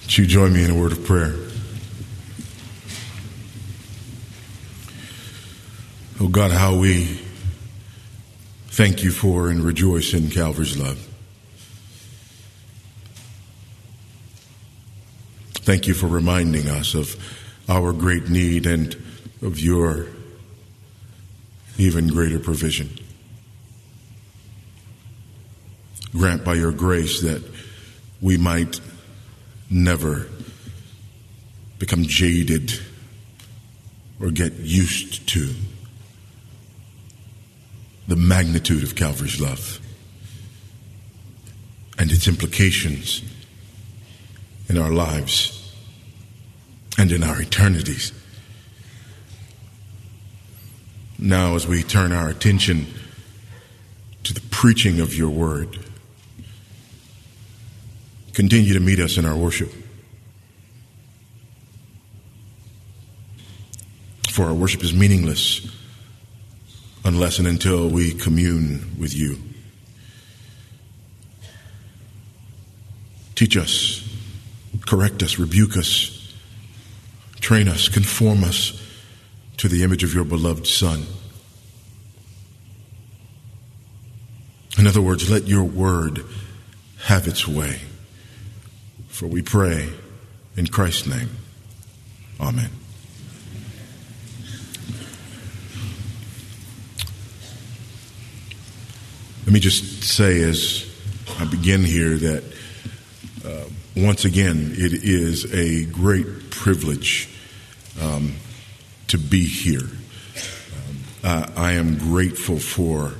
Would you join me in a word of prayer? Oh God, how we thank you for and rejoice in Calvary's love. Thank you for reminding us of our great need and of your even greater provision. Grant by your grace that we might never become jaded or get used to the magnitude of Calvary's love and its implications in our lives and in our eternities. Now, as we turn our attention to the preaching of your word, continue to meet us in our worship. For our worship is meaningless unless and until we commune with you. Teach us, correct us, rebuke us, train us, conform us to the image of your beloved Son. In other words, let your word have its way. For we pray in Christ's name. Amen. Let me just say as I begin here that once again, it is a great privilege to be here. I am grateful for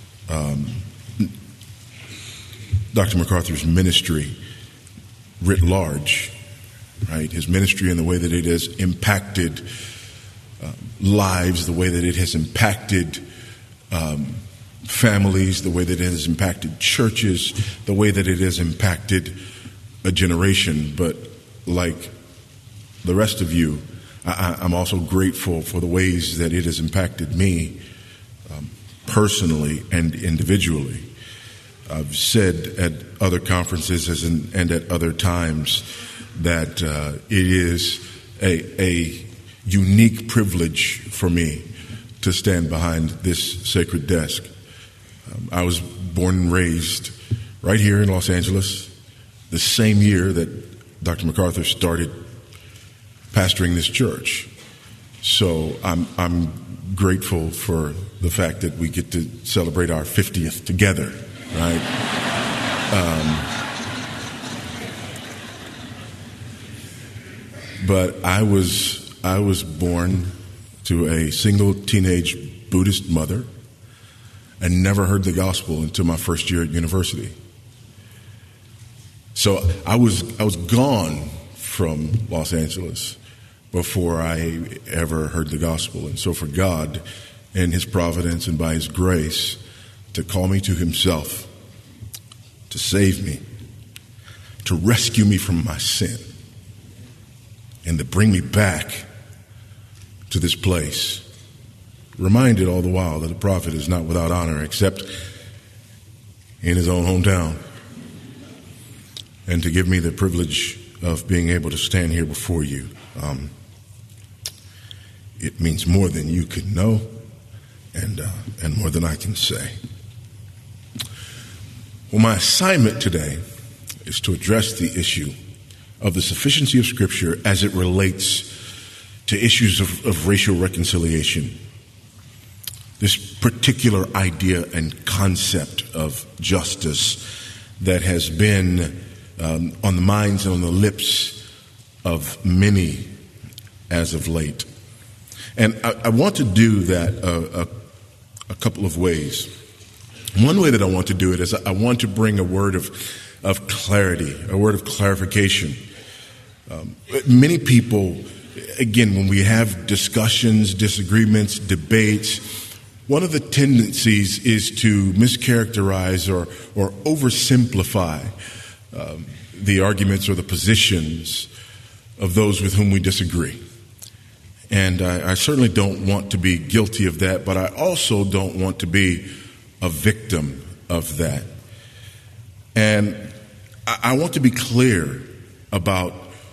Dr. MacArthur's ministry writ large, right? His ministry and the way that it has impacted lives, the way that it has impacted families, the way that it has impacted churches, the way that it has impacted a generation. But like the rest of you, I'm also grateful for the ways that it has impacted me personally and individually. I've said at other conferences and at other times that it is a unique privilege for me to stand behind this sacred desk. I was born and raised right here in Los Angeles, the same year that Dr. MacArthur started pastoring this church. So I'm grateful for the fact that we get to celebrate our 50th together, right? But I was born to a single teenage Buddhist mother and never heard the gospel until my first year at university. So I was gone from Los Angeles before I ever heard the gospel. And so for God, in his providence and by his grace, to call me to himself, to save me, to rescue me from my sin, and to bring me back to this place, reminded all the while that a prophet is not without honor except in his own hometown, and to give me the privilege of being able to stand here before you. It means more than you can know and more than I can say. Well, my assignment today is to address the issue of the sufficiency of Scripture as it relates to issues of racial reconciliation. This particular idea and concept of justice that has been on the minds and on the lips of many as of late. And I want to do that a couple of ways. One way that I want to do it is I want to bring a word of clarity, a word of clarification. Many people, again, when we have discussions, disagreements, debates, one of the tendencies is to mischaracterize or oversimplify the arguments or the positions of those with whom we disagree. And I certainly don't want to be guilty of that, but I also don't want to be a victim of that. And I want to be clear about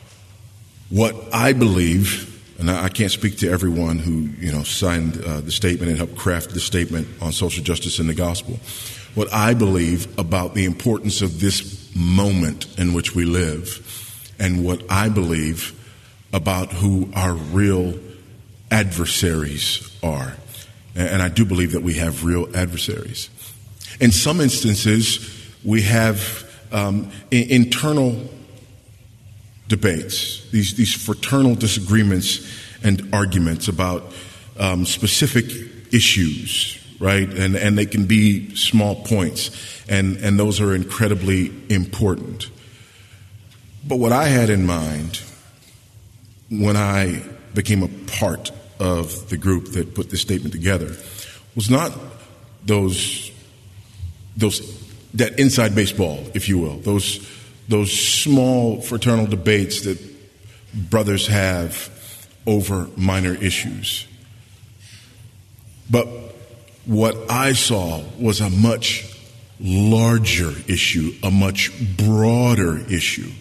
What I believe, and I can't speak to everyone who signed the statement and helped craft the statement on social justice in the gospel. What I believe about the importance of this moment in which we live, and what I believe about who our real adversaries are. And I do believe that we have real adversaries. In some instances, we have internal debates, these fraternal disagreements and arguments about specific issues, right? And they can be small points, and those are incredibly important. But what I had in mind when I became a part of the group that put this statement together was not that inside baseball, if you will, those small fraternal debates that brothers have over minor issues. But what I saw was a much larger issue, a much broader issue.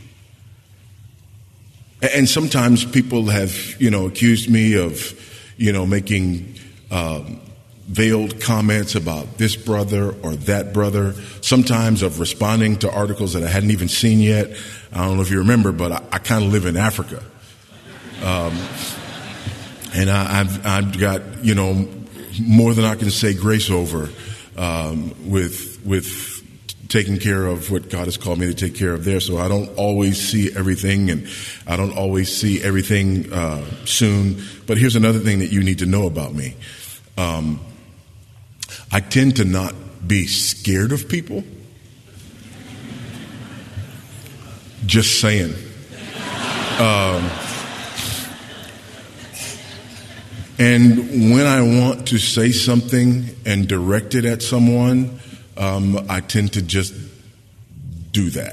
And sometimes people have, accused me of, making veiled comments about this brother or that brother, sometimes of responding to articles that I hadn't even seen yet. I don't know if you remember, but I kind of live in Africa. And I've got, more than I can say grace over with taking care of what God has called me to take care of there. So I don't always see everything, and I don't always see everything soon. But here's another thing that you need to know about me. I tend to not be scared of people. Just saying. And when I want to say something and direct it at someone, I tend to just do that.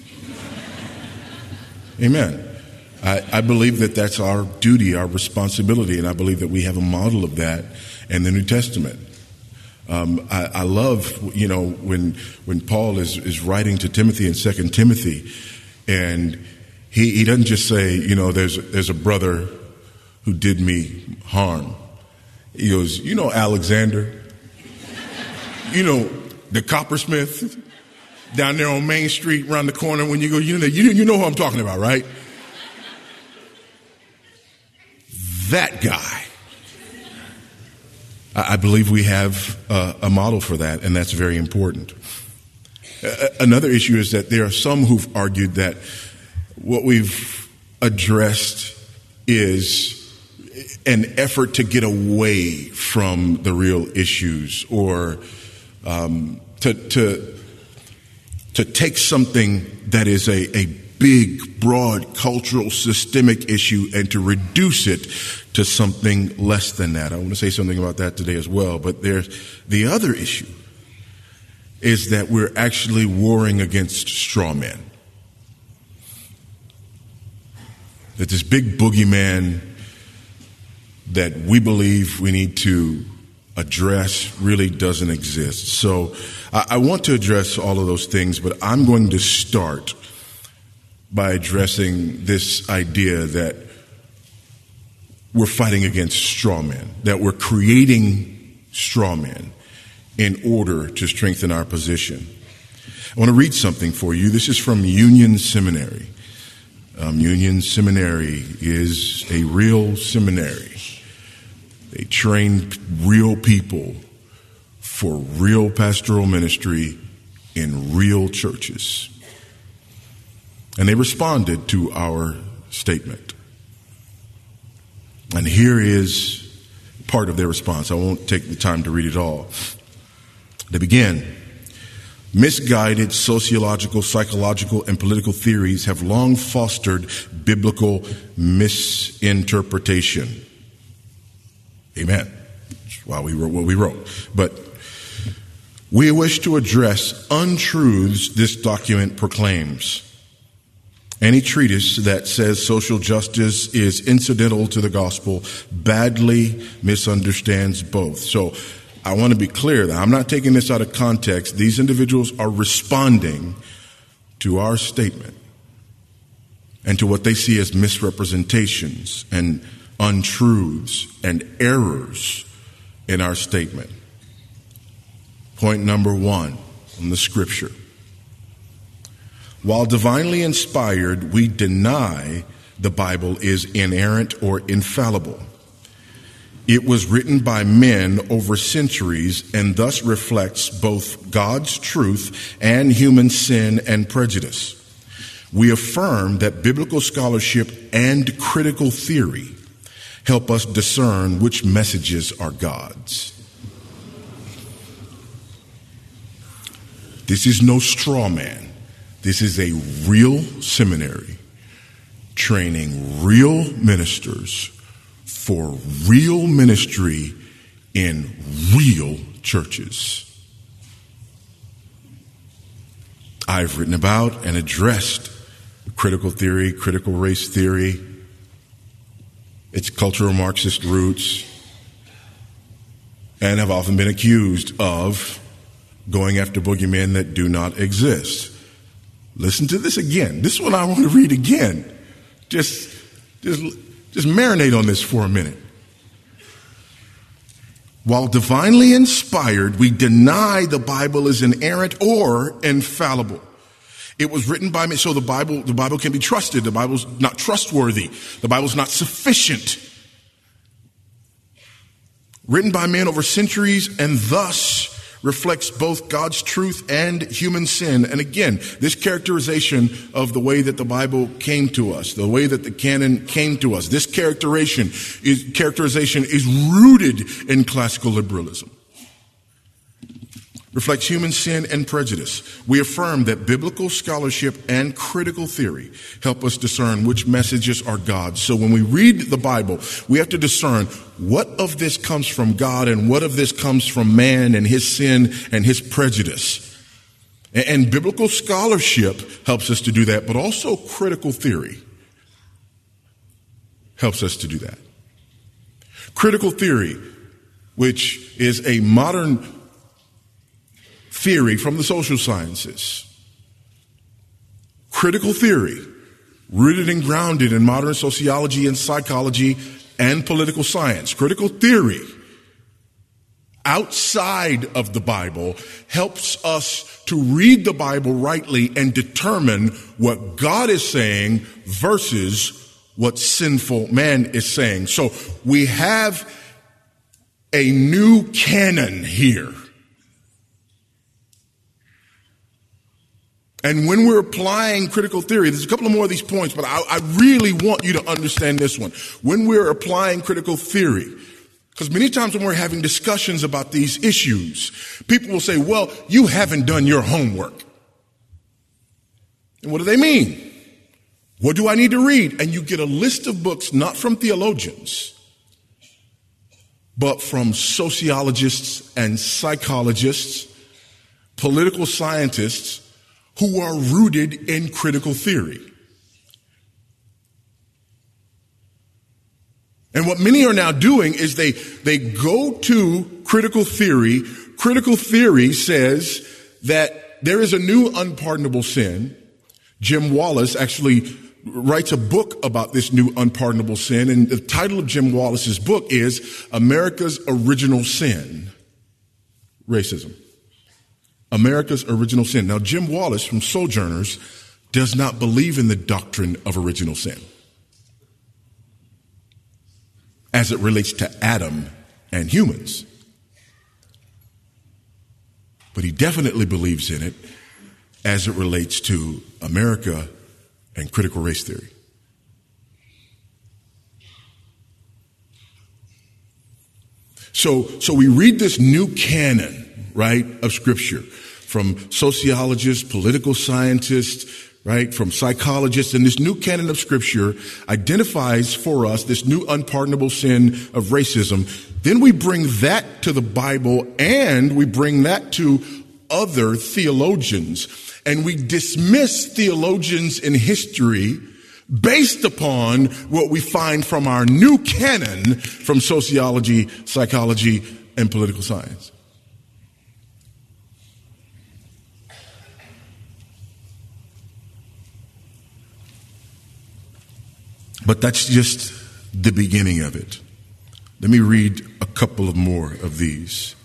Amen. I believe that that's our duty, our responsibility, and I believe that we have a model of that in the New Testament. I love, when Paul is writing to Timothy in 2 Timothy, and he doesn't just say, there's a brother who did me harm. He goes, Alexander, the coppersmith down there on Main Street around the corner when you go, you know who I'm talking about, right? That guy. I believe we have a model for that, and that's very important. Another issue is that there are some who've argued that what we've addressed is an effort to get away from the real issues, or to take something that is a big, broad, cultural, systemic issue and to reduce it to something less than that. I want to say something about that today as well. But there's the other issue is that we're actually warring against straw men. That this big boogeyman that we believe we need to address really doesn't exist. So I want to address all of those things, but I'm going to start by addressing this idea that we're fighting against straw men, that we're creating straw men in order to strengthen our position. I want to read something for you. This is from Union Seminary. Union Seminary is a real seminary. They train real people for real pastoral ministry in real churches. And they responded to our statement. And here is part of their response. I won't take the time to read it all. They begin, misguided sociological, psychological, and political theories have long fostered biblical misinterpretation. Amen. That's why we wrote what we wrote. But we wish to address untruths this document proclaims. Any treatise that says social justice is incidental to the gospel badly misunderstands both. So I want to be clear that I'm not taking this out of context. These individuals are responding to our statement. and to what they see as misrepresentations and untruths and errors in our statement. Point number 1 from the scripture. While divinely inspired, we deny the Bible is inerrant or infallible. It was written by men over centuries and thus reflects both God's truth and human sin and prejudice. We affirm that biblical scholarship and critical theory help us discern which messages are God's. This is no straw man. This is a real seminary training real ministers for real ministry in real churches. I've written about and addressed critical theory, critical race theory, its cultural Marxist roots, and have often been accused of going after boogeymen that do not exist. Listen to this again. This is what I want to read again. Just marinate on this for a minute. While divinely inspired, we deny the Bible is inerrant or infallible. It was written by me, so the Bible can be trusted. The Bible's not trustworthy. The Bible's not sufficient. Written by men over centuries and thus reflects both God's truth and human sin. And again, this characterization of the way that the Bible came to us, the way that the canon came to us, this characterization is rooted in classical liberalism. Reflects human sin and prejudice. We affirm that biblical scholarship and critical theory help us discern which messages are God's. So when we read the Bible, we have to discern what of this comes from God and what of this comes from man and his sin and his prejudice. And biblical scholarship helps us to do that, but also critical theory helps us to do that. Critical theory, which is a modern theory from the social sciences. Critical theory, rooted and grounded in modern sociology and psychology and political science. Critical theory, outside of the Bible, helps us to read the Bible rightly and determine what God is saying versus what sinful man is saying. So we have a new canon here. And when we're applying critical theory, there's a couple of more of these points, but I really want you to understand this one. When we're applying critical theory, because many times when we're having discussions about these issues, people will say, well, you haven't done your homework. And what do they mean? What do I need to read? And you get a list of books, not from theologians, but from sociologists and psychologists, political scientists, who are rooted in critical theory. And what many are now doing is they go to critical theory. Critical theory says that there is a new unpardonable sin. Jim Wallis actually writes a book about this new unpardonable sin, and the title of Jim Wallis's book is America's Original Sin, Racism. America's Original Sin. Now, Jim Wallis from Sojourners does not believe in the doctrine of original sin as it relates to Adam and humans. But he definitely believes in it as it relates to America and critical race theory. So we read this new canon, right, of Scripture from sociologists, political scientists, right, from psychologists, and this new canon of Scripture identifies for us this new unpardonable sin of racism. Then we bring that to the Bible and we bring that to other theologians, and we dismiss theologians in history based upon what we find from our new canon from sociology, psychology, and political science. But that's just the beginning of it. Let me read a couple of more of these.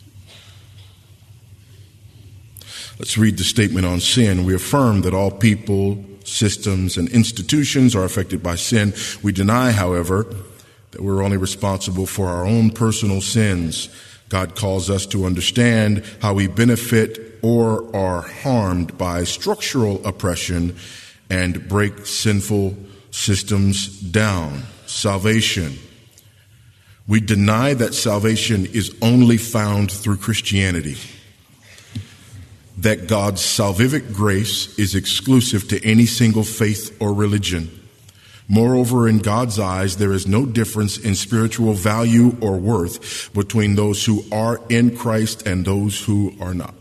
Let's read the statement on sin. We affirm that all people, systems, and institutions are affected by sin. We deny, however, that we're only responsible for our own personal sins. God calls us to understand how we benefit or are harmed by structural oppression and break sinful systems down. Salvation. We deny that salvation is only found through Christianity, that God's salvific grace is exclusive to any single faith or religion. Moreover, in God's eyes, there is no difference in spiritual value or worth between those who are in Christ and those who are not.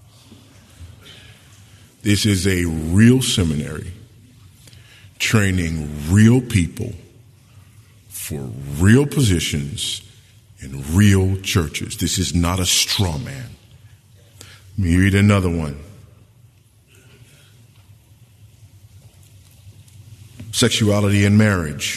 This is a real seminary training real people for real positions in real churches. This is not a straw man. Let me read another one. Sexuality and marriage.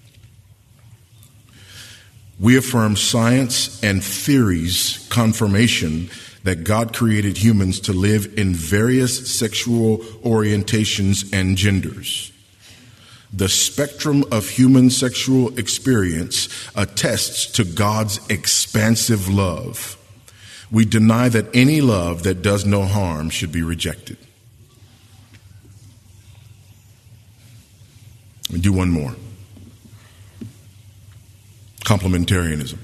We affirm science and theory's confirmation that God created humans to live in various sexual orientations and genders. The spectrum of human sexual experience attests to God's expansive love. We deny that any love that does no harm should be rejected. Let me do one more. Complementarianism.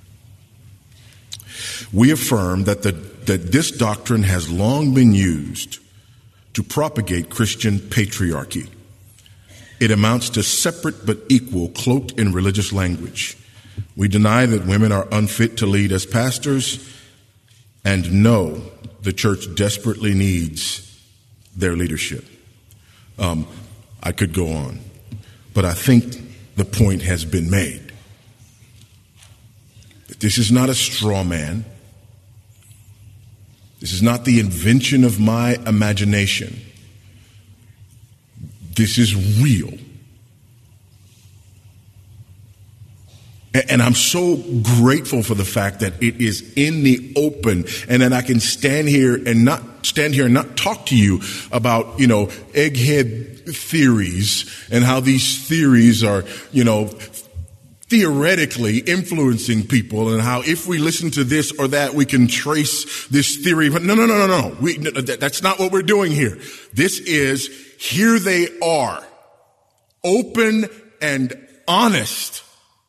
We affirm that this doctrine has long been used to propagate Christian patriarchy. It amounts to separate but equal, cloaked in religious language. We deny that women are unfit to lead as pastors, and know the church desperately needs their leadership. I could go on, but I think the point has been made. This is not a straw man. This is not the invention of my imagination. This is real. And I'm so grateful for the fact that it is in the open, and that I can stand here and not talk to you about, egghead theories and how these theories are, theoretically influencing people, and how if we listen to this or that, we can trace this theory. But no. That's not what we're doing here. This is, here they are, open and honest,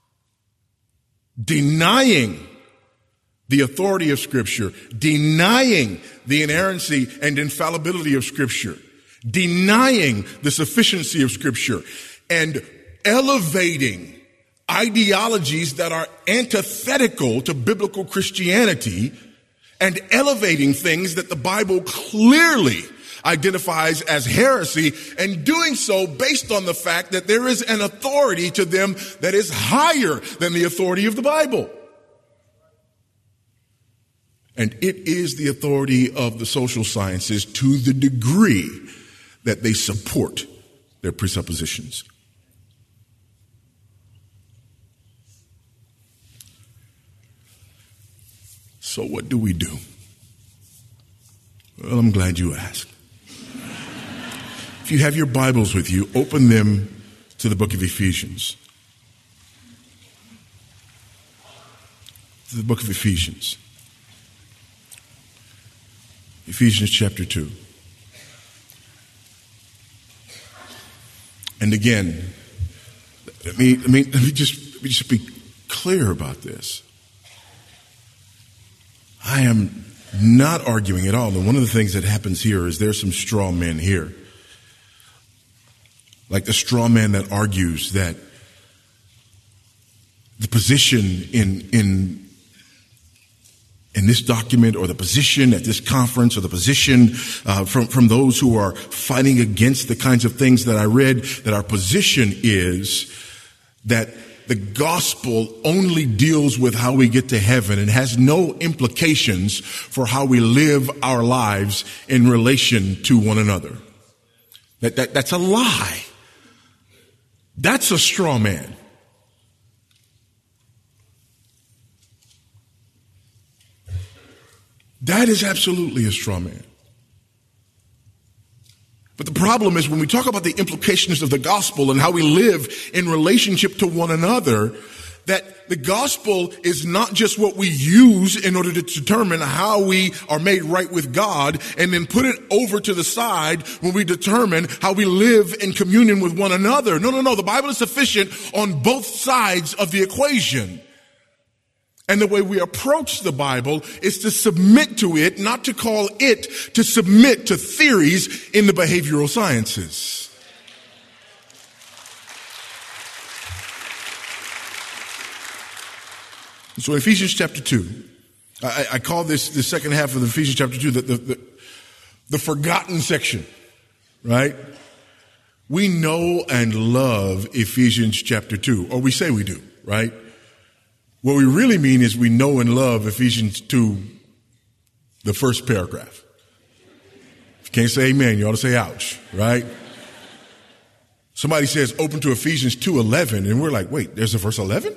denying the authority of Scripture, denying the inerrancy and infallibility of Scripture, denying the sufficiency of Scripture, and elevating ideologies that are antithetical to biblical Christianity, and elevating things that the Bible clearly identifies as heresy, and doing so based on the fact that there is an authority to them that is higher than the authority of the Bible. And it is the authority of the social sciences to the degree that they support their presuppositions. So what do we do? Well, I'm glad you asked. If you have your Bibles with you, open them to the book of Ephesians. To the book of Ephesians. Ephesians chapter 2. And again, let me just be clear about this. I am not arguing at all. And one of the things that happens here is there's some straw men here. Like the straw man that argues that the position in this document, or the position at this conference, or the position from those who are fighting against the kinds of things that I read, that our position is that the gospel only deals with how we get to heaven and has no implications for how we live our lives in relation to one another. That's a lie. That's a straw man. That is absolutely a straw man. But the problem is when we talk about the implications of the gospel and how we live in relationship to one another, that the gospel is not just what we use in order to determine how we are made right with God and then put it over to the side when we determine how we live in communion with one another. No. The Bible is sufficient on both sides of the equation. And the way we approach the Bible is to submit to it, not to call it to submit to theories in the behavioral sciences. So in Ephesians chapter 2, I call this the second half of Ephesians chapter 2 the forgotten section, right? We know and love Ephesians chapter 2, or we say we do, right? What we really mean is we know and love Ephesians 2, the first paragraph. If you can't say amen, you ought to say ouch, right? Somebody says open to Ephesians 2:11, and we're like, wait, there's a verse 11?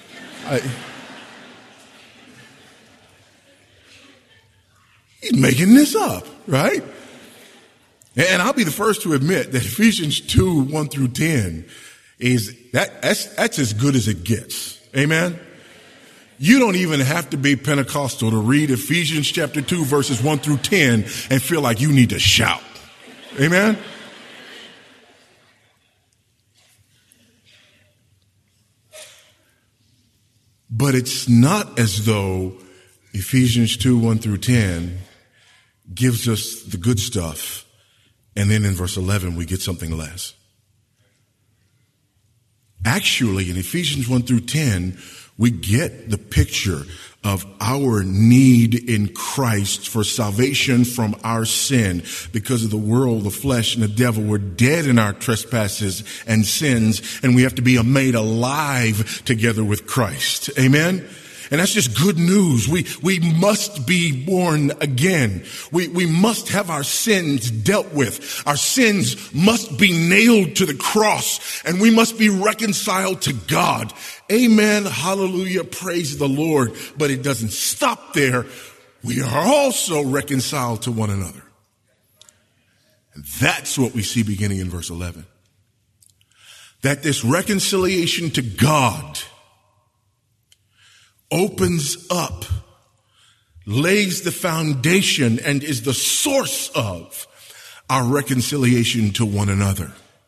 He's making this up, right? And I'll be the first to admit that Ephesians 2, 1 through 10 is that's as good as it gets. Amen? You don't even have to be Pentecostal to read Ephesians chapter 2 verses 1 through 10 and feel like you need to shout. Amen? But it's not as though Ephesians 2, 1 through 10 gives us the good stuff, and then in verse 11 we get something less. Actually, in Ephesians 1 through 10, we get the picture of our need in Christ for salvation from our sin. Because of the world, the flesh, and the devil, we're dead in our trespasses and sins, and we have to be made alive together with Christ. Amen? And that's just good news. We must be born again. We must have our sins dealt with. Our sins must be nailed to the cross, and we must be reconciled to God. Amen. Hallelujah. Praise the Lord. But it doesn't stop there. We are also reconciled to one another. And that's what we see beginning in verse 11. That this reconciliation to God opens up, lays the foundation, and is the source of our reconciliation to one another.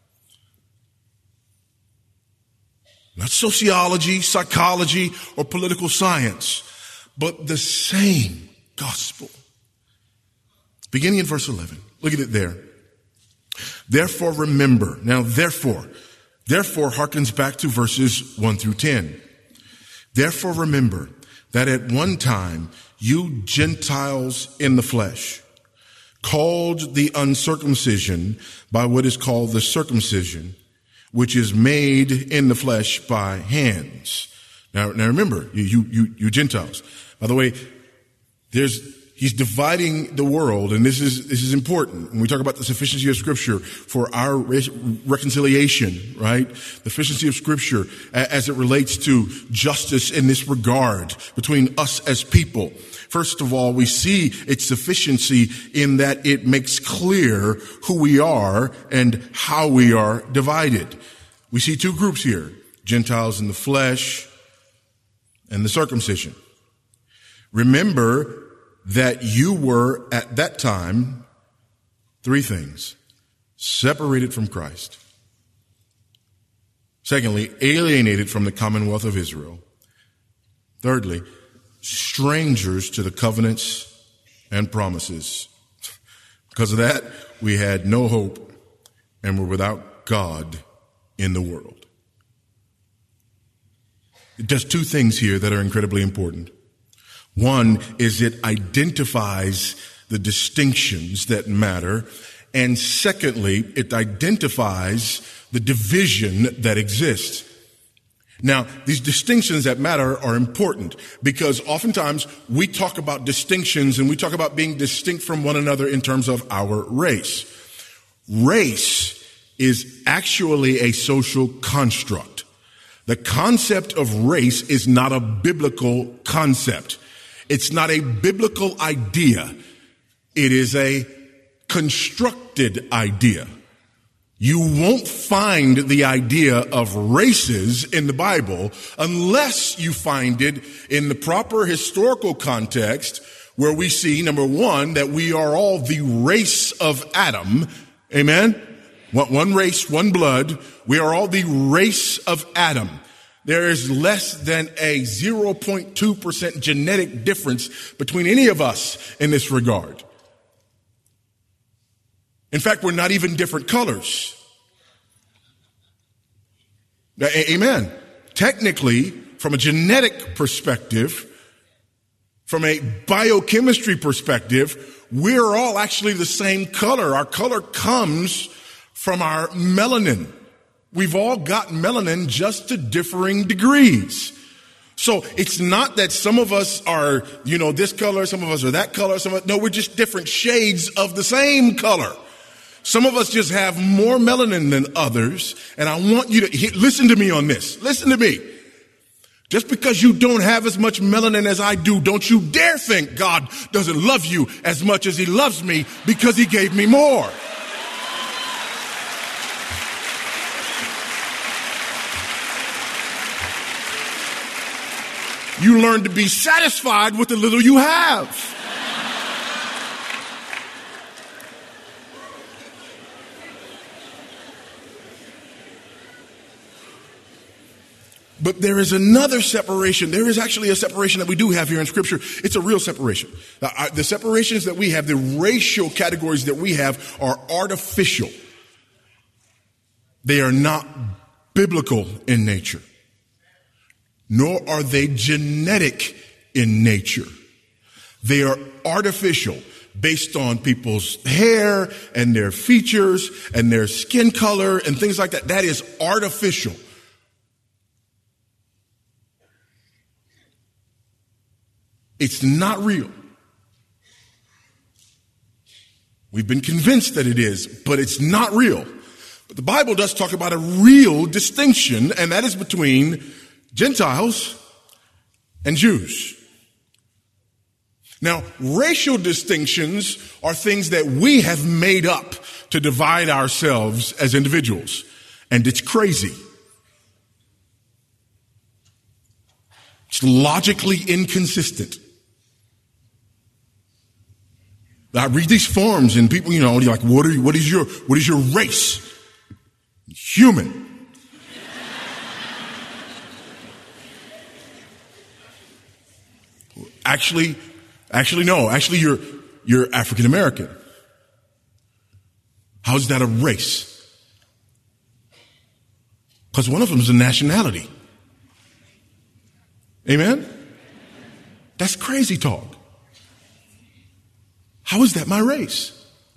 Not sociology, psychology, or political science, but the same gospel. Beginning in verse 11. Look at it there. Therefore remember. Now therefore harkens back to verses 1 through 10. Therefore remember that at one time you Gentiles in the flesh, called the uncircumcision by what is called the circumcision, which is made in the flesh by hands. Now remember, you Gentiles. By the way, he's dividing the world, and this is important. When we talk about the sufficiency of Scripture for our reconciliation, right? The sufficiency of Scripture as it relates to justice in this regard between us as people. First of all, we see its sufficiency in that it makes clear who we are and how we are divided. We see two groups here, Gentiles in the flesh and the circumcision. Remember that you were at that time three things: separated from Christ. Secondly, alienated from the commonwealth of Israel. Thirdly, strangers to the covenants and promises. Because of that, we had no hope and were without God in the world. It does two things here that are incredibly important. One is it identifies the distinctions that matter. And secondly, it identifies the division that exists. Now, these distinctions that matter are important because oftentimes we talk about distinctions and we talk about being distinct from one another in terms of our race. Race is actually a social construct. The concept of race is not a biblical concept. It's not a biblical idea. It is a constructed idea. You won't find the idea of races in the Bible unless you find it in the proper historical context, where we see, number one, that we are all the race of Adam. Amen? One race, one blood. We are all the race of Adam. There is less than a 0.2% genetic difference between any of us in this regard. In fact, we're not even different colors. Amen. Technically, from a genetic perspective, from a biochemistry perspective, we're all actually the same color. Our color comes from our melanin. We've all got melanin, just to differing degrees. So it's not that some of us are, this color, some of us are that color, no, we're just different shades of the same color. Some of us just have more melanin than others, and I want you to listen to me on this. Listen to me. Just because you don't have as much melanin as I do, don't you dare think God doesn't love you as much as he loves me, because he gave me more. You learn to be satisfied with the little you have. But there is another separation. There is actually a separation that we do have here in Scripture. It's a real separation. The separations that we have, the racial categories that we have, are artificial. They are not biblical in nature, nor are they genetic in nature. They are artificial, based on people's hair and their features and their skin color and things like that. That is artificial. It's not real. We've been convinced that it is, but it's not real. But the Bible does talk about a real distinction, and that is between Gentiles and Jews. Now, racial distinctions are things that we have made up to divide ourselves as individuals, and it's crazy. It's logically inconsistent. I read these forms and people, you're like, what is your race? Human. Actually, no. Actually, you're African American. How is that a race? Because one of them is a nationality. Amen? That's crazy talk. How is that my race?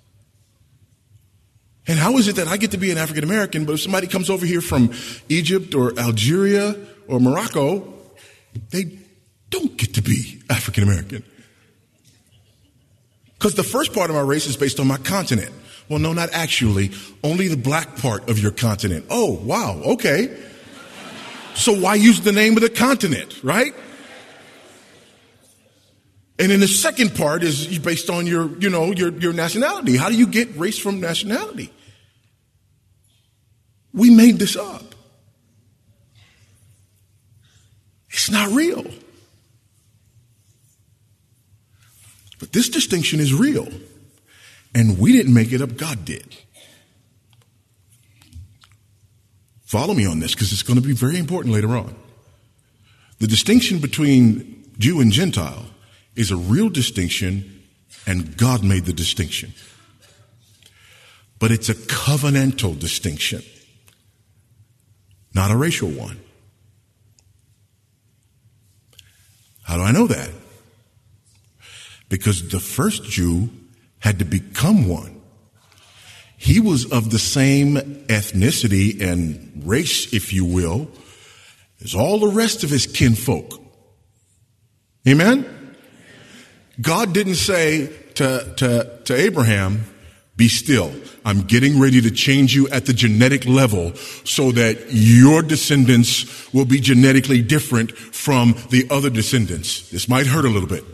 And how is it that I get to be an African American, but if somebody comes over here from Egypt or Algeria or Morocco, they don't get to be African American? Because the first part of my race is based on my continent. Well, no, not actually. Only the black part of your continent. Oh, wow. Okay. So why use the name of the continent, right? And then the second part is based on your nationality. How do you get race from nationality? We made this up. It's not real. But this distinction is real. And we didn't make it up, God did. Follow me on this, because it's going to be very important later on. The distinction between Jew and Gentile is a real distinction, and God made the distinction. But it's a covenantal distinction, not a racial one. How do I know that? Because the first Jew had to become one. He was of the same ethnicity and race, if you will, as all the rest of his kinfolk. Amen? God didn't say to Abraham, Be still. I'm getting ready to change you at the genetic level so that your descendants will be genetically different from the other descendants. This might hurt a little bit.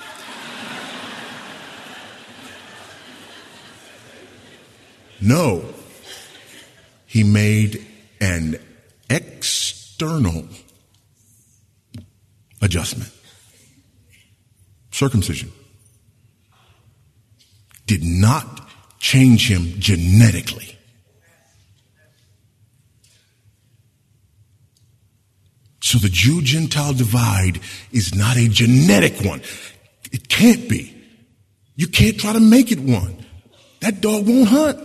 No. He made an external adjustment. Circumcision did not change him genetically. So the Jew-Gentile divide is not a genetic one. It can't be. You can't try to make it one. That dog won't hunt.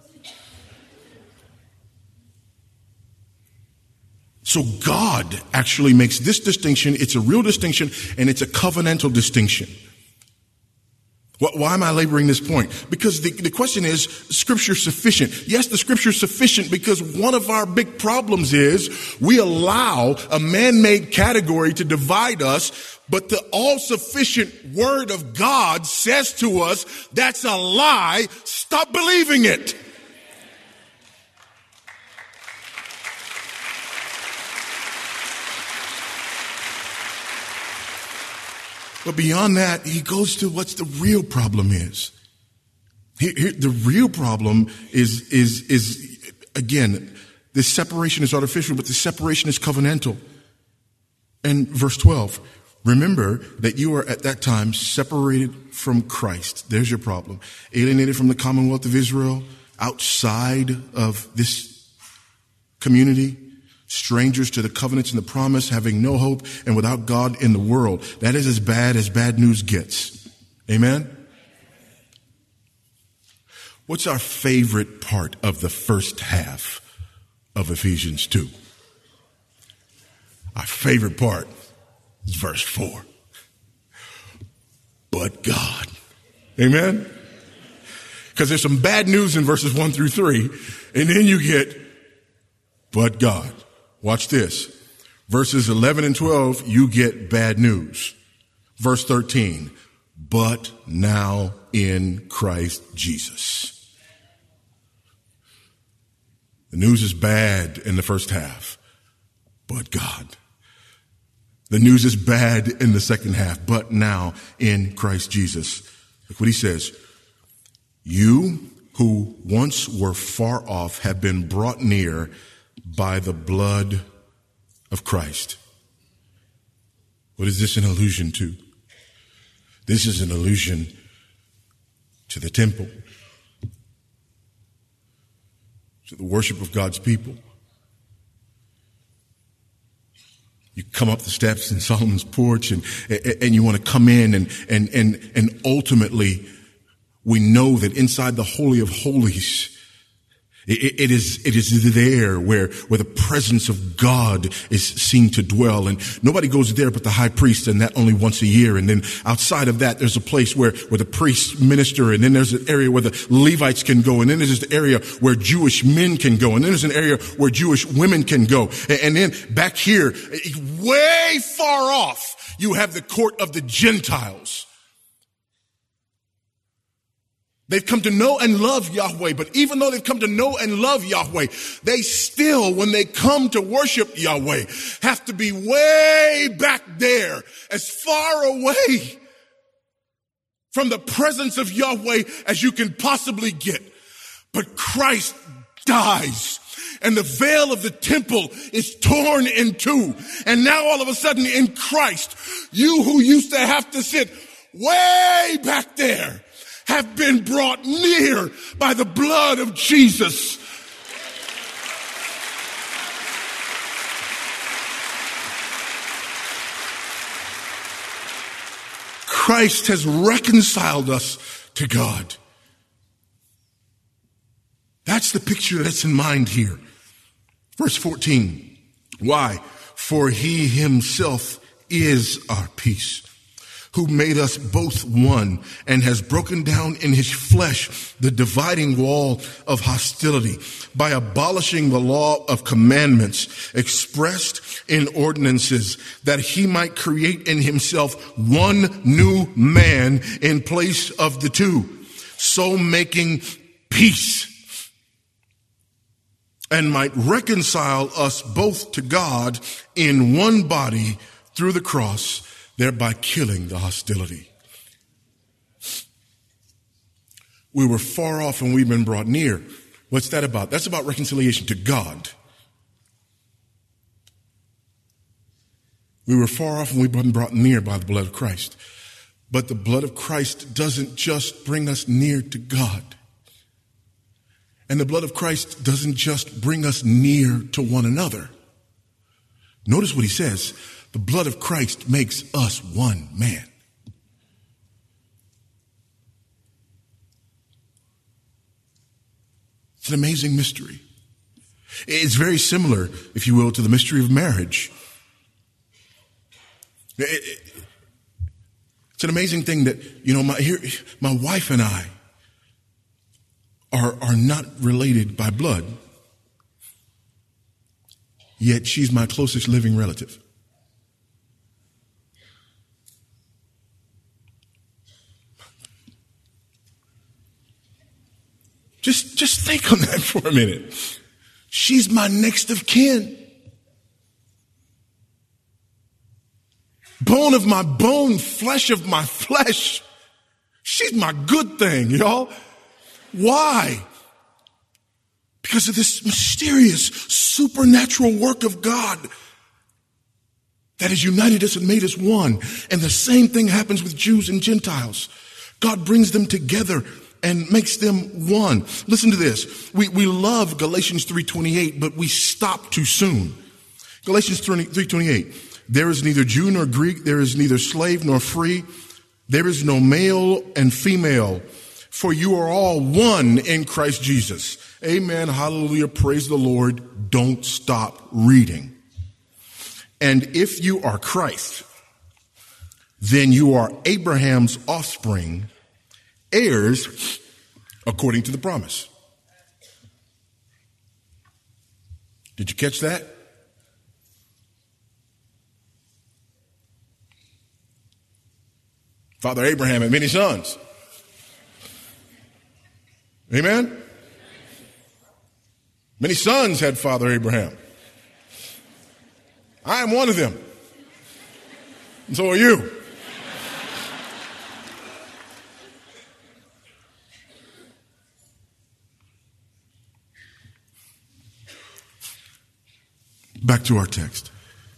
So God actually makes this distinction. It's a real distinction, and it's a covenantal distinction. Why am I laboring this point? Because the question is, Scripture sufficient? Yes, the Scripture is sufficient because one of our big problems is we allow a man-made category to divide us, but the all-sufficient Word of God says to us, that's a lie. Stop believing it. But beyond that, he goes to what's the real problem is. The real problem is again, this separation is artificial, but the separation is covenantal. And verse 12, remember that you were at that time separated from Christ. There's your problem. Alienated from the commonwealth of Israel, outside of this community. Strangers to the covenants and the promise, having no hope and without God in the world. That is as bad news gets. Amen? What's our favorite part of the first half of Ephesians 2? Our favorite part is verse 4. But God. Amen? Because there's some bad news in verses 1 through 3, and then you get, but God. Watch this. Verses 11 and 12, you get bad news. Verse 13, but now in Christ Jesus. The news is bad in the first half, but God. The news is bad in the second half, but now in Christ Jesus. Look what he says. You who once were far off have been brought near by the blood of Christ. What is this an allusion to? This is an allusion to the temple, to the worship of God's people. You come up the steps in Solomon's porch and you want to come in and ultimately we know that inside the Holy of Holies, it is there where the presence of God is seen to dwell, and nobody goes there but the high priest, and that only once a year. And then outside of that, there's a place where the priests minister, and then there's an area where the Levites can go, and then there's an area where Jewish men can go, and then there's an area where Jewish women can go. And then back here, way far off, you have the court of the Gentiles. They've come to know and love Yahweh, but even though they've come to know and love Yahweh, they still, when they come to worship Yahweh, have to be way back there, as far away from the presence of Yahweh as you can possibly get. But Christ dies, and the veil of the temple is torn in two. And now all of a sudden in Christ, you who used to have to sit way back there have been brought near by the blood of Jesus. Christ has reconciled us to God. That's the picture that's in mind here. Verse 14. Why? For he himself is our peace, who made us both one and has broken down in his flesh the dividing wall of hostility by abolishing the law of commandments expressed in ordinances, that he might create in himself one new man in place of the two, so making peace, and might reconcile us both to God in one body through the cross, thereby killing the hostility. We were far off and we've been brought near. What's that about? That's about reconciliation to God. We were far off and we've been brought near by the blood of Christ. But the blood of Christ doesn't just bring us near to God. And the blood of Christ doesn't just bring us near to one another. Notice what he says. The blood of Christ makes us one man. It's an amazing mystery. It's very similar, if you will, to the mystery of marriage. It's an amazing thing that, my wife and I are not related by blood, yet she's my closest living relative. Just think on that for a minute. She's my next of kin. Bone of my bone, flesh of my flesh. She's my good thing, y'all. Why? Because of this mysterious, supernatural work of God that has united us and made us one. And the same thing happens with Jews and Gentiles. God brings them together and makes them one. Listen to this. We love Galatians 3:28, but we stop too soon. Galatians 3:28. There is neither Jew nor Greek. There is neither slave nor free. There is no male and female, for you are all one in Christ Jesus. Amen. Hallelujah. Praise the Lord. Don't stop reading. And if you are Christ, then you are Abraham's offspring, heirs according to the promise. Did you catch that? Father Abraham had many sons. Amen? Many sons had Father Abraham. I am one of them. And so are you. Back to our text.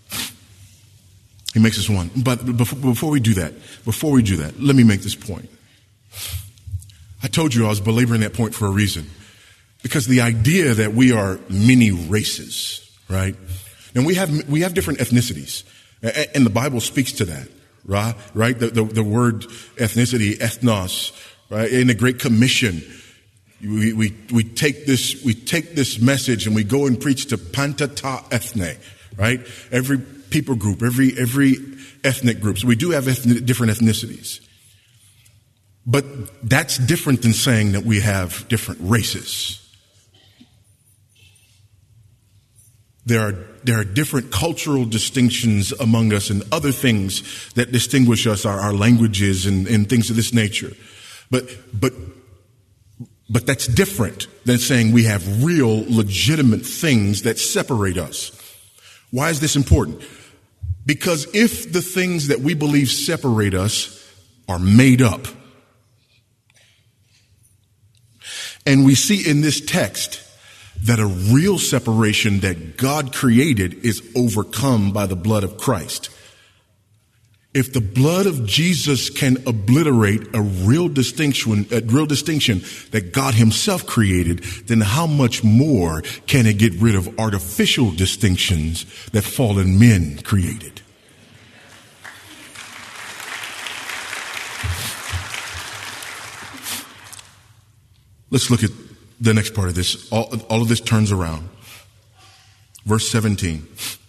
He makes us one. But before we do that, let me make this point. I told you I was belaboring that point for a reason. Because the idea that we are many races, right? And we have different ethnicities. And the Bible speaks to that, right? The word ethnicity, ethnos, right? In the Great Commission, we take this message and we go and preach to pantata ethne, right? Every people group, every ethnic group. So we do have different ethnicities. But that's different than saying that we have different races. There are different cultural distinctions among us and other things that distinguish us, our languages and things of this nature. But that's different than saying we have real, legitimate things that separate us. Why is this important? Because if the things that we believe separate us are made up, and we see in this text that a real separation that God created is overcome by the blood of Christ. If the blood of Jesus can obliterate a real distinction that God himself created, then how much more can it get rid of artificial distinctions that fallen men created? Let's look at the next part of this. All of this turns around. Verse 17.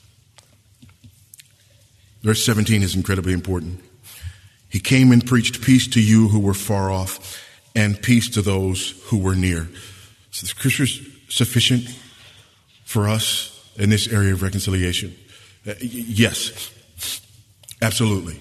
Verse 17 is incredibly important. He came and preached peace to you who were far off and peace to those who were near. So the scripture's sufficient for us in this area of reconciliation. Yes, absolutely.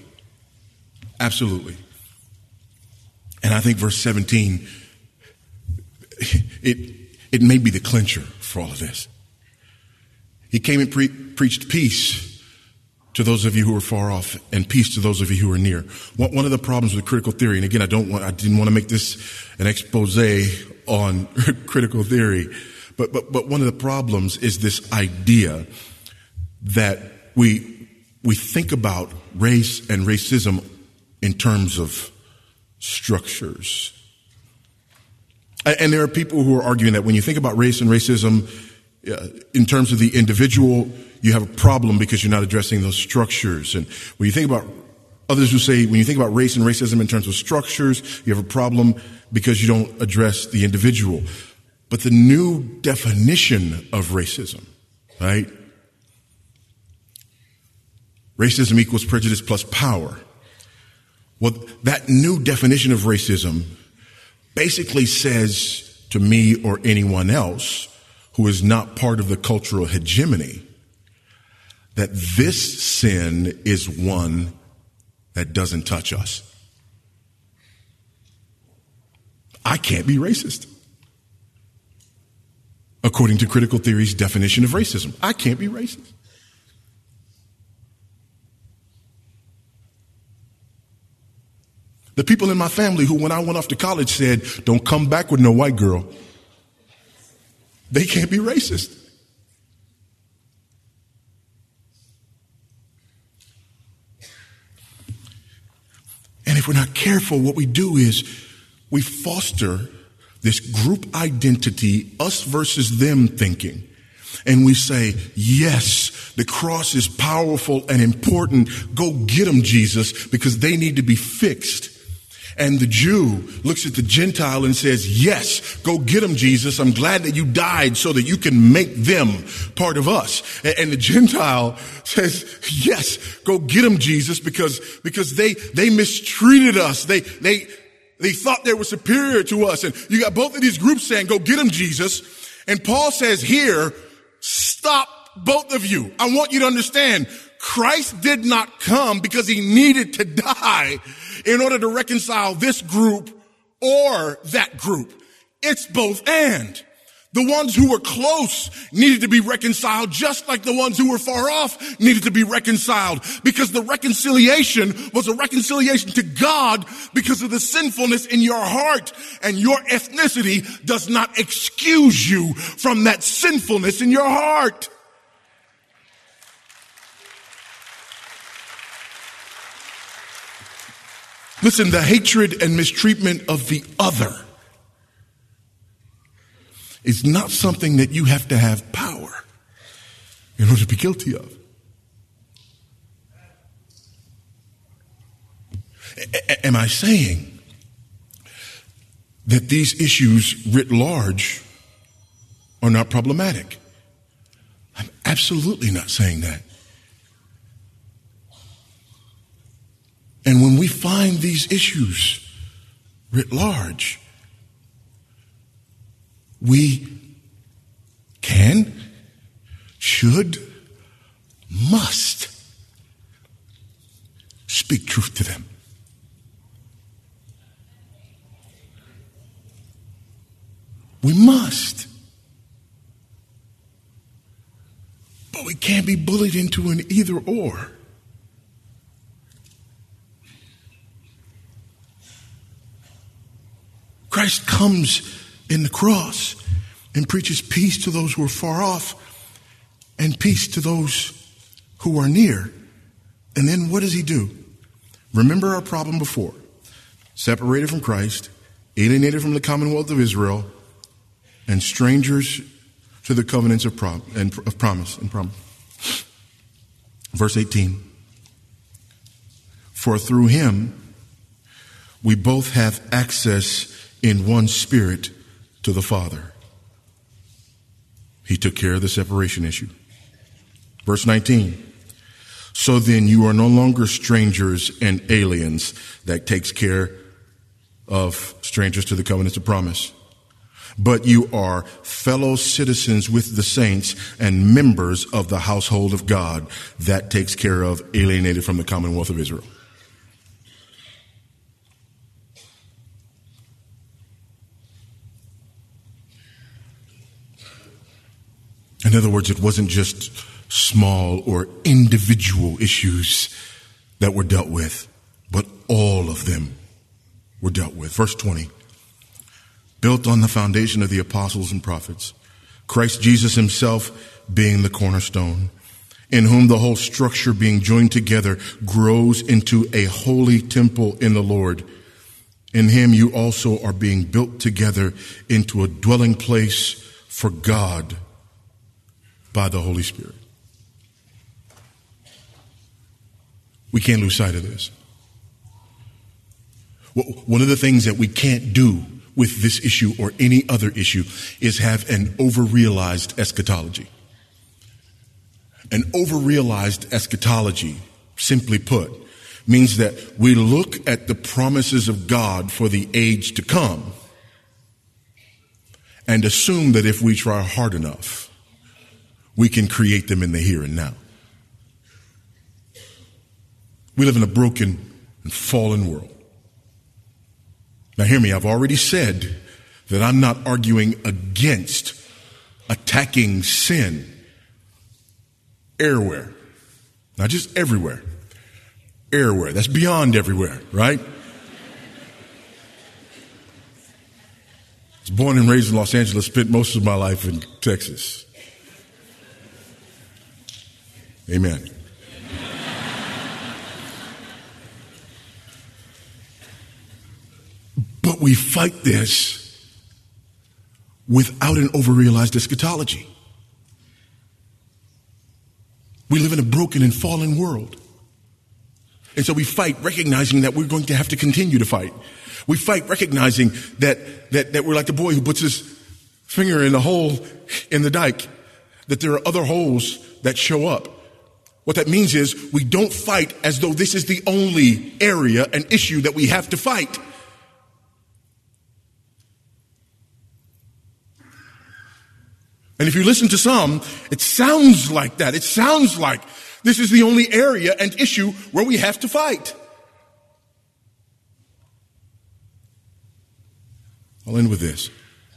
Absolutely. And I think verse 17 it may be the clincher for all of this. He came and preached peace to those of you who are far off and peace to those of you who are near. One of the problems with critical theory, and again, I didn't want to make this an expose on critical theory, but one of the problems is this idea that we think about race and racism in terms of structures. And there are people who are arguing that when you think about race and racism in terms of the individual, you have a problem because you're not addressing those structures. And when you think about others who say, when you think about race and racism in terms of structures, you have a problem because you don't address the individual. But the new definition of racism, right? Racism equals prejudice plus power. Well, that new definition of racism basically says to me or anyone else who is not part of the cultural hegemony that this sin is one that doesn't touch us. I can't be racist. According to critical theory's definition of racism, I can't be racist. The people in my family who, when I went off to college, said, don't come back with no white girl, they can't be racist. And if we're not careful, what we do is we foster this group identity, us versus them thinking. And we say, yes, the cross is powerful and important. Go get them, Jesus, because they need to be fixed. And the Jew looks at the Gentile and says, yes, go get them, Jesus. I'm glad that you died so that you can make them part of us. And the Gentile says, yes, go get them, Jesus, because they mistreated us. They thought they were superior to us. And you got both of these groups saying, go get them, Jesus. And Paul says here, stop both of you. I want you to understand, Christ did not come because he needed to die in order to reconcile this group or that group. It's both and. The ones who were close needed to be reconciled just like the ones who were far off needed to be reconciled, because the reconciliation was a reconciliation to God because of the sinfulness in your heart, and your ethnicity does not excuse you from that sinfulness in your heart. Listen, the hatred and mistreatment of the other is not something that you have to have power in order to be guilty of. Am I saying that these issues writ large are not problematic? I'm absolutely not saying that. And when we find these issues writ large, we can, should, must speak truth to them. We must. But we can't be bullied into an either or. Christ comes in the cross and preaches peace to those who are far off and peace to those who are near. And then what does he do? Remember our problem before. Separated from Christ, alienated from the commonwealth of Israel, and strangers to the covenants of promise. Verse 18. For through him we both have access in one spirit to the Father. He took care of the separation issue. Verse 19. So then you are no longer strangers and aliens. That takes care of strangers to the covenants of promise. But you are fellow citizens with the saints and members of the household of God. That takes care of alienated from the commonwealth of Israel. In other words, it wasn't just small or individual issues that were dealt with, but all of them were dealt with. Verse 20, built on the foundation of the apostles and prophets, Christ Jesus himself being the cornerstone, in whom the whole structure being joined together grows into a holy temple in the Lord. In him you also are being built together into a dwelling place for God by the Holy Spirit. We can't lose sight of this. One of the things that we can't do with this issue or any other issue is have an over-realized eschatology. An over-realized eschatology, simply put, means that we look at the promises of God for the age to come and assume that if we try hard enough, we can create them in the here and now. We live in a broken and fallen world. Now hear me, I've already said that I'm not arguing against attacking sin everywhere, not just everywhere, everywhere. That's beyond everywhere, right? I was born and raised in Los Angeles, spent most of my life in Texas. Amen. But we fight this without an overrealized eschatology. We live in a broken and fallen world. And so we fight recognizing that we're going to have to continue to fight. We fight recognizing that we're like the boy who puts his finger in a hole in the dike, that there are other holes that show up. What that means is we don't fight as though this is the only area and issue that we have to fight. And if you listen to some, it sounds like that. It sounds like this is the only area and issue where we have to fight. I'll end with this.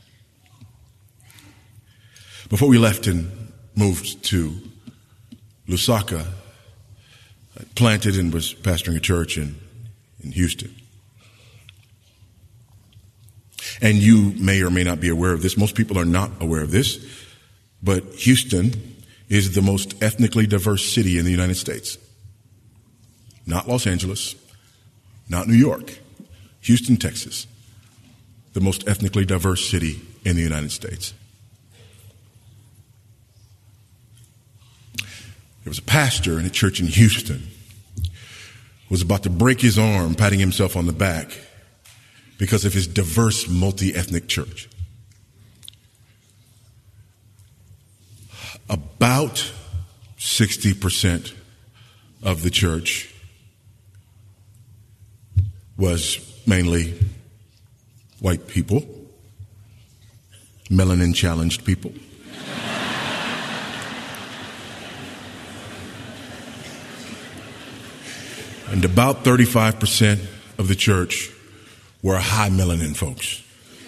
Before we left and moved to Lusaka, I planted and was pastoring a church in Houston. And you may or may not be aware of this. Most people are not aware of this. But Houston is the most ethnically diverse city in the United States. Not Los Angeles, not New York. Houston, Texas, the most ethnically diverse city in the United States. There was a pastor in a church in Houston who was about to break his arm patting himself on the back because of his diverse multi-ethnic church. About 60% of the church was mainly white people, melanin-challenged people. And about 35% of the church were high melanin folks.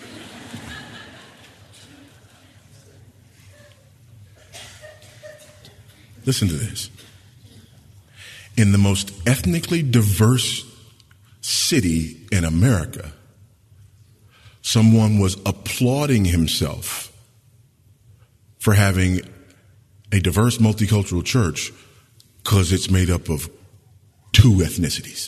Listen to this. In the most ethnically diverse city in America, someone was applauding himself for having a diverse multicultural church because it's made up of 2 ethnicities.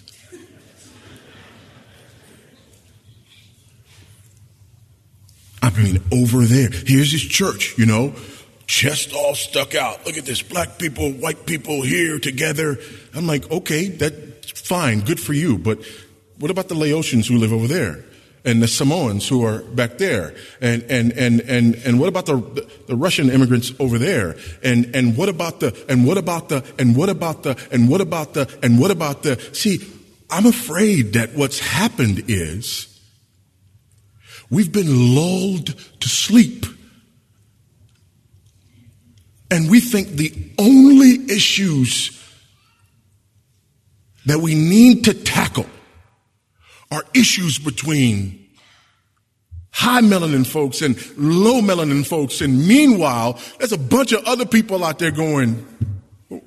I mean, over there, here's his church, chest all stuck out. Look at this, black people, white people here together. I'm like, okay, that's fine, good for you. But what about the Laotians who live over there? And the Samoans who are back there? And what about the Russian immigrants over there? And what about the see, I'm afraid that what's happened is we've been lulled to sleep. And we think the only issues that we need to tackle are issues between high melanin folks and low melanin folks. And meanwhile, there's a bunch of other people out there going, oh.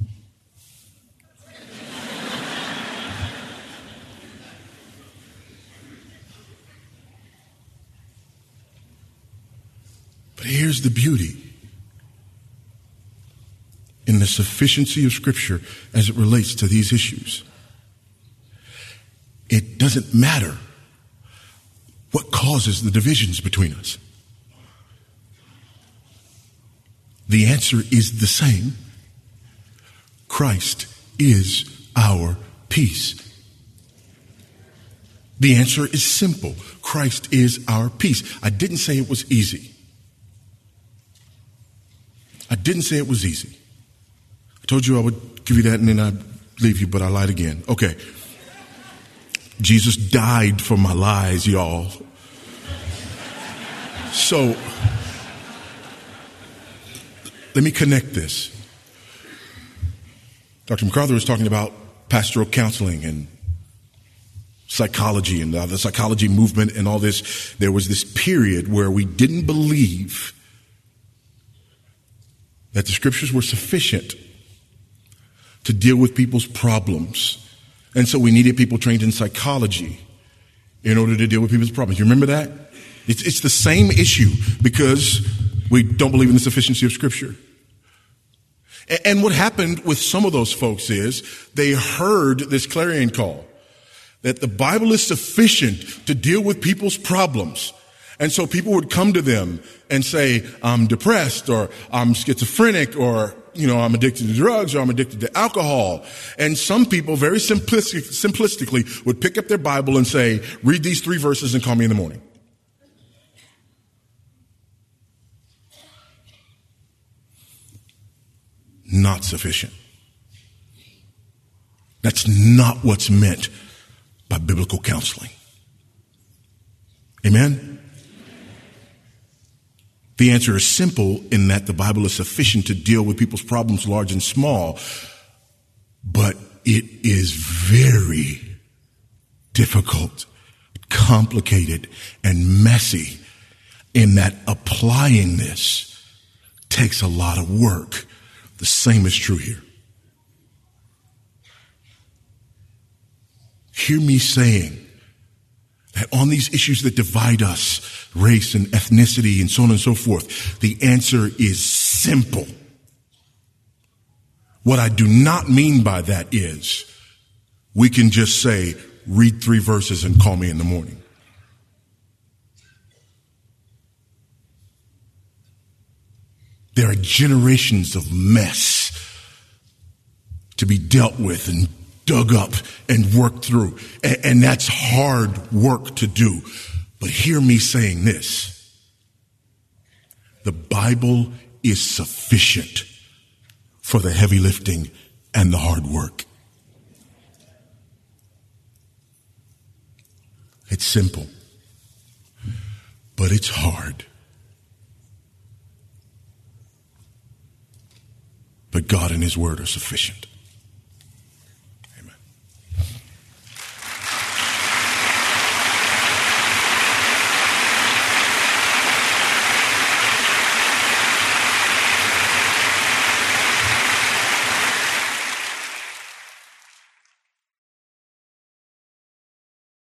But here's the beauty in the sufficiency of Scripture as it relates to these issues. It doesn't matter what causes the divisions between us. The answer is the same. Christ is our peace. The answer is simple. Christ is our peace. I didn't say it was easy. I didn't say it was easy. I told you I would give you that and then I'd leave you, but I lied again. Okay. Jesus died for my lies, y'all. So, let me connect this. Dr. MacArthur was talking about pastoral counseling and psychology and the psychology movement and all this. There was this period where we didn't believe that the scriptures were sufficient to deal with people's problems. And so we needed people trained in psychology in order to deal with people's problems. You remember that? It's the same issue because we don't believe in the sufficiency of Scripture. And what happened with some of those folks is they heard this clarion call that the Bible is sufficient to deal with people's problems. And so people would come to them and say, I'm depressed, or I'm schizophrenic, or, I'm addicted to drugs, or I'm addicted to alcohol. And some people very simplistically would pick up their Bible and say, read these 3 verses and call me in the morning. Not sufficient. That's not what's meant by biblical counseling. Amen? The answer is simple in that the Bible is sufficient to deal with people's problems, large and small, but it is very difficult, complicated, and messy in that applying this takes a lot of work. The same is true here. Hear me saying that on these issues that divide us, race and ethnicity and so on and so forth, the answer is simple. What I do not mean by that is we can just say, read 3 verses and call me in the morning. There are generations of mess to be dealt with and dug up and worked through. And that's hard work to do. But hear me saying this. The Bible is sufficient for the heavy lifting and the hard work. It's simple, but it's hard. But God and His Word are sufficient.